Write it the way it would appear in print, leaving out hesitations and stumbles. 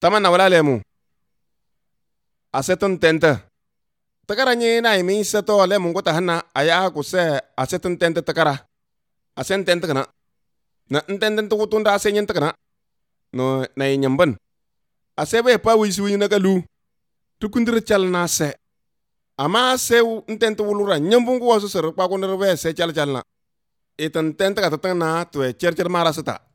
Taman na wala lemu. Asetun tente. Takara nyi na imi seto lemu ngota hana aya ku se asetun tente takara. Asen tente kana. Na ntenten tu tunda asenyen takana. No na inyamban. Asebe pa wisu na kalu. Tukundir chal na se. Ama se ntente wulura nyambungu wasu ser pa ko nerve se chal na. Itan tente ka tatang na tu chercher mara seta.